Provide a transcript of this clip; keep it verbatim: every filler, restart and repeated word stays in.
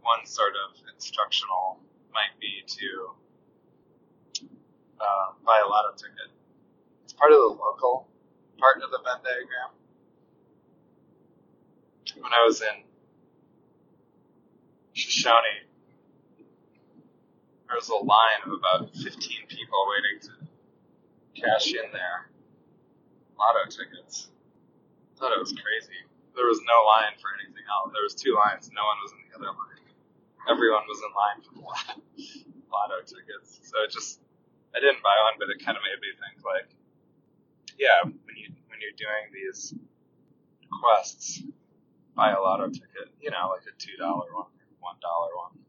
one sort of instructional might be to uh, buy a lotto ticket. It's part of the local part of the Venn diagram. When I was in Shoshone, there was a line of about fifteen people waiting to cash in their lotto tickets. I thought it was crazy. There was no line for anything else. There was two lines. No one was in the other line. Everyone was in line for the lotto tickets. So it just, I didn't buy one, but it kind of made me think, like, yeah, when you when you're doing these quests, buy a lotto ticket. You know, like a two dollar one, one dollar one.